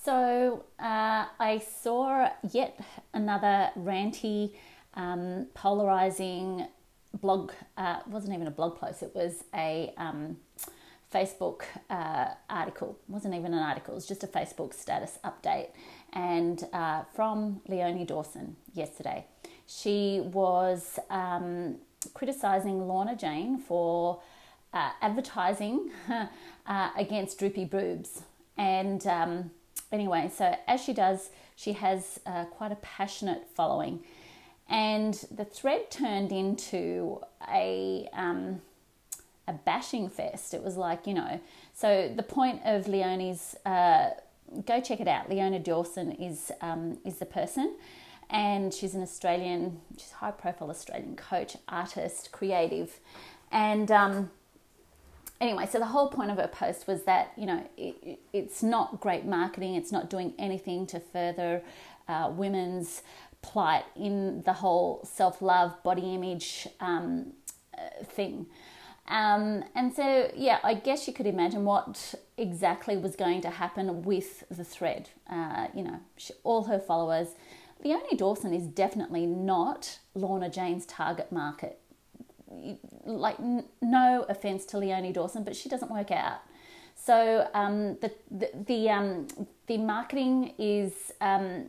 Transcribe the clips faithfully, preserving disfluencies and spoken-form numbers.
So uh, I saw yet another ranty, um, polarizing blog. Uh, it wasn't even a blog post. It was a um, Facebook uh, article. It wasn't even an article. It was just a Facebook status update. And uh, from Leonie Dawson yesterday, she was um, criticising Lorna Jane for uh, advertising uh, against droopy boobs. And um, anyway, so as she does, she has uh, quite a passionate following. And the thread turned into a um, a bashing fest. It was like, you know, so the point of Leonie's, uh, go check it out. Leonie Dawson is um, is the person, and she's an Australian, she's a high profile Australian coach, artist, creative, and um, anyway, so the whole point of her post was that, you know, it, it's not great marketing. It's not doing anything to further uh, women's plight in the whole self-love, body image um, uh, thing. Um, and so, yeah, I guess you could imagine what exactly was going to happen with the thread. Uh, you know, she, all her followers. Leonie Dawson is definitely not Lorna Jane's target market. Like, n- no offense to Leonie Dawson, but she doesn't work out. So um, the the the, um, the marketing is um,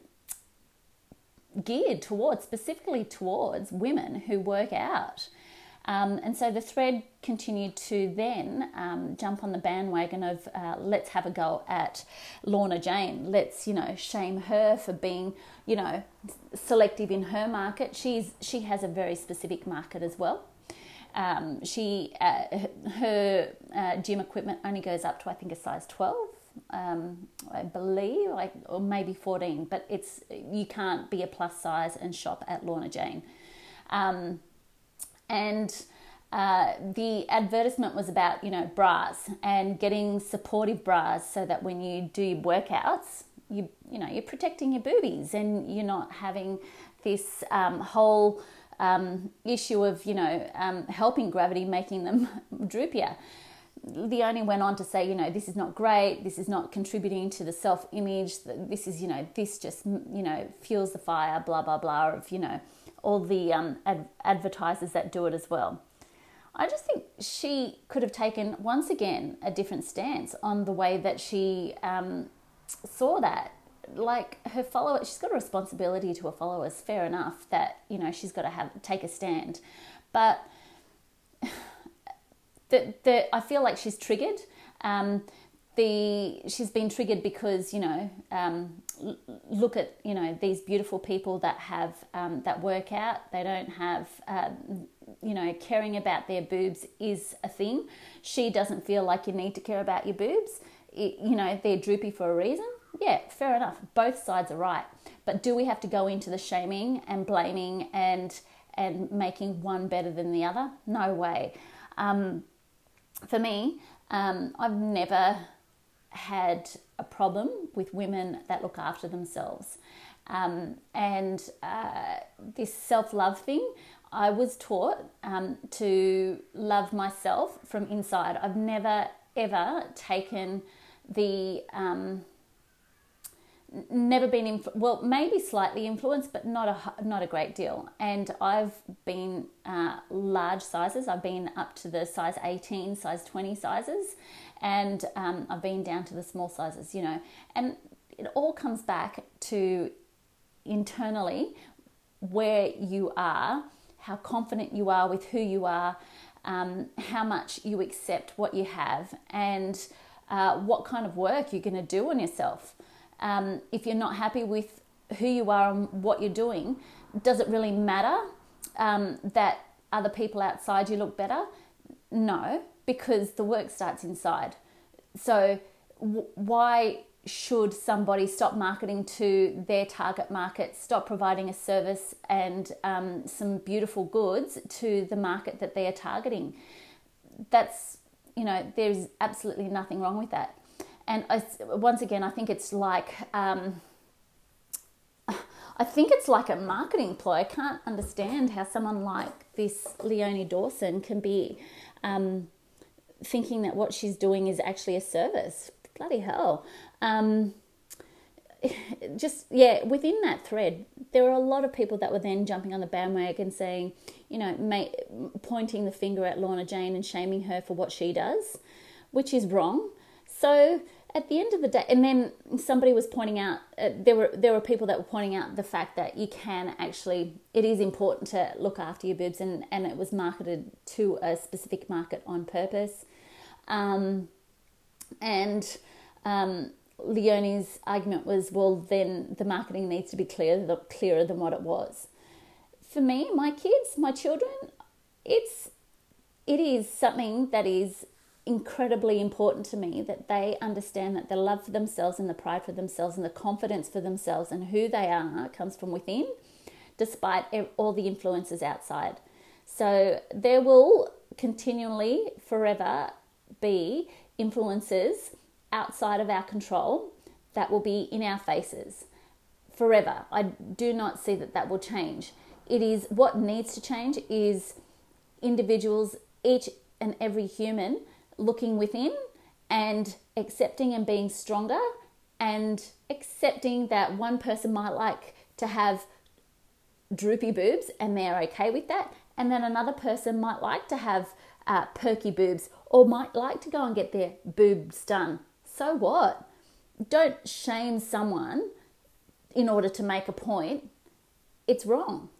geared towards, specifically towards women who work out. Um, and so the thread continued to then um, jump on the bandwagon of uh, let's have a go at Lorna Jane. Let's, you know, shame her for being, you know, selective in her market. She's she has a very specific market as well. Um, she uh, her uh, gym equipment only goes up to, I think, a size twelve, um, I believe, like, or maybe fourteen. But it's you can't be a plus size and shop at Lorna Jane. Um, And uh, the advertisement was about, you know, bras and getting supportive bras so that when you do workouts, you you know, you're protecting your boobies and you're not having this um, whole um, issue of, you know, um, helping gravity, making them droopier. Leonie went on to say, you know, this is not great. This is not contributing to the self-image. This is, you know, this just, you know, fuels the fire, blah, blah, blah, of, you know, all the um, ad- advertisers that do it as well. I just think she could have taken, once again, a different stance on the way that she um, saw that. Like, her followers, she's got a responsibility to her followers, fair enough, that, you know, she's got to have take a stand. But the, the, I feel like she's triggered. Um, the she's been triggered because, you know, um, l- look at, you know, these beautiful people that have um, that work out. They don't have, uh, you know, caring about their boobs is a thing. She doesn't feel like you need to care about your boobs. It, you know, they're droopy for a reason. Yeah, fair enough. Both sides are right. But do we have to go into the shaming and blaming and and making one better than the other? No way. Um, for me, um, I've never had a problem with women that look after themselves. Um, and uh, this self-love thing, I was taught um, to love myself from inside. I've never, ever taken the... Um, never been, influ- well, maybe slightly influenced, but not a not a great deal. And I've been uh, large sizes. I've been up to the size eighteen, size twenty sizes, and um, I've been down to the small sizes, you know. And it all comes back to internally where you are, how confident you are with who you are, um, how much you accept what you have, and uh, what kind of work you're going to do on yourself. Um, if you're not happy with who you are and what you're doing, does it really matter um, that other people outside you look better? No, because the work starts inside. So w- why should somebody stop marketing to their target market, stop providing a service and um, some beautiful goods to the market that they are targeting? That's, you know, there's absolutely nothing wrong with that. And I, once again, I think it's like, um, I think it's like a marketing ploy. I can't understand how someone like this Leonie Dawson can be um, thinking that what she's doing is actually a service. Bloody hell. Um, just, yeah, within that thread, there were a lot of people that were then jumping on the bandwagon saying, you know, may, pointing the finger at Lorna Jane and shaming her for what she does, which is wrong. So at the end of the day, and then somebody was pointing out, uh, there were there were people that were pointing out the fact that you can actually, it is important to look after your boobs, and, and it was marketed to a specific market on purpose. Um, and um, Leonie's argument was, well, then the marketing needs to be clear, the, clearer than what it was. For me, my kids, my children, it's it is something that is incredibly important to me, that they understand that the love for themselves and the pride for themselves and the confidence for themselves and who they are comes from within, despite all the influences outside. So there will continually, forever, be influences outside of our control that will be in our faces forever. I do not see that that will change. It is, what needs to change is individuals, each and every human, looking within and accepting and being stronger, and accepting that one person might like to have droopy boobs and they're okay with that, and then another person might like to have uh, perky boobs, or might like to go and get their boobs done. So what? Don't shame someone in order to make a point. It's wrong.